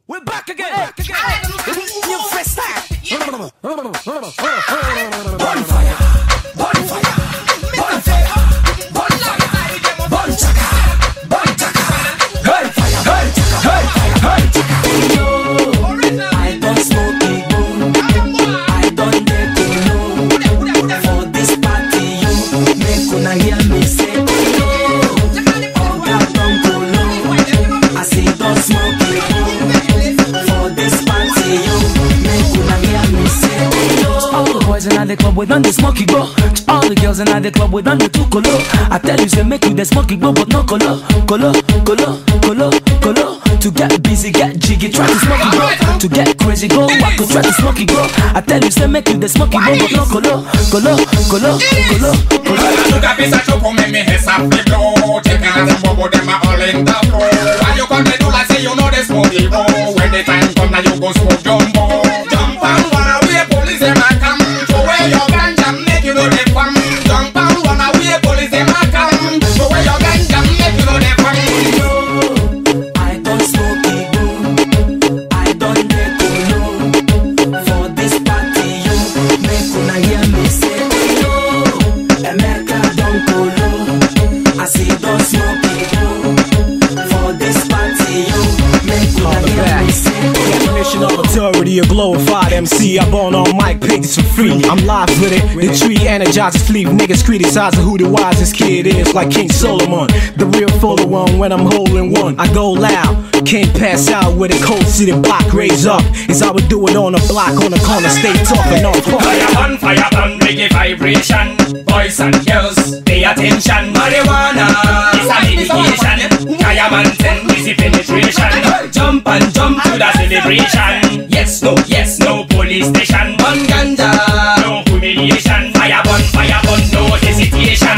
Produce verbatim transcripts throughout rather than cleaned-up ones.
We're back again. Back again. New fresh style. Bonfire, bonfire, bonfire, bonfire, bonchaka, bonchaka, hellfire, hellfire, hellfire, hellfire. I don't smoke it, boom. I don't get to know. For this party, you make una hear me say, oh, God don't go low. I say don't smoke it, boom. For this party, you make una hear me say, oh. All the boys in the club, we done the smoky go. All the girls in the club, we done the two colo. I tell you, say make you the smoky go, but no colo, colo, colo, colo, colo. To get busy, get jiggy, try to smoky go. To get crazy, go, I could try to smoky go. I tell you, say make you the smoky go, but no colo, colo, colo, colo, colo. Look at this, I show me me head up the blow. Take out the bubble, them are all in the flow. Why you come to do like say you know the smoky go? When the time come, now you go smoke jumbo. Jump and run away, police them a come. Throw away your ganja, make you know they come. Jump and run away, police them a come. Throw away your ganja, make you know they come. I don't smoke it, boo. I don't get colo. For this party, you make una hear me say, oh, America don't colo. I say don't smoke it, boo. For this party, you make una hear me say, definition of authority, a glorified M C. I born on mic, paid this for free. I'm live with it. The tree energizes sleep. Niggas criticize who the wisest kid is, like King Solomon. The real fuller one when I'm holding one. I go loud, can't pass out with a cold city block. Raise up, is how we do it on a block, on the corner, stay talking on fire. Fire on, fire on, reggae vibration. Boys and girls, pay attention. Marijuana is a medication. Kaya mountain, easy penetration. Jump and jump to the celebration. Yes, no, yes, no police station. One ganja, no humiliation. Fire burn, fire burn, no hesitation.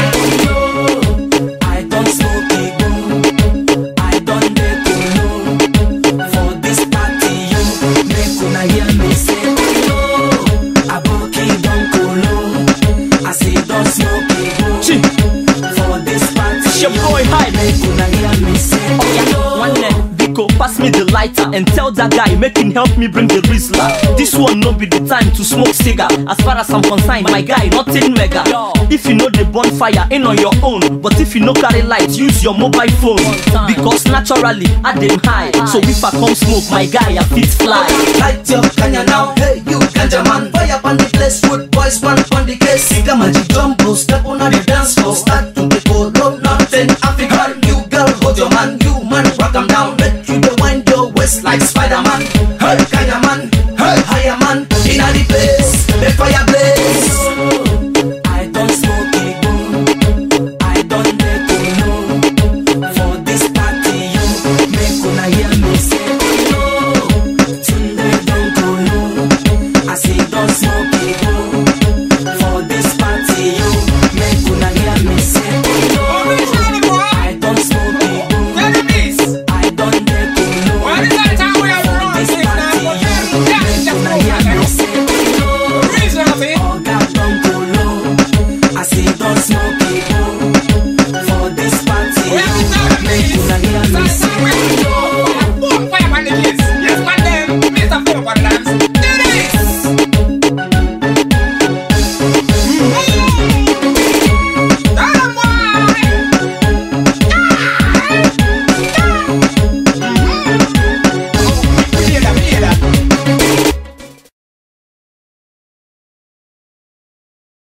I don't smoke it, boo. I don't get colo. For this party, you make una hear me say, oh, Aboki don't colo. I say don't smoke it, boo. For this party, your boy Hype. make una hear me say, Oh yeah, one leg, Biko, pass me the lighter and tell that guy, make him help me bring the Rizla. This one no be the time to smoke cigar. As far as I'm concerned, my guy, nothing mega. If you know the bonfire, ain't on your own. But if you no carry light, use your mobile phone. Because naturally, I dem high. So if I come smoke, my guy, I fit fly. light your kanya now, hey you ganja man. Fire on the place, wood boys man on the case. Sika magic jumbo, step on the dance floor. Start to the polo, nothing African. You girl, hold your man, you man, rock 'em down. Let you the wind your waist like Spider-Man. Hey kanya man, hey higher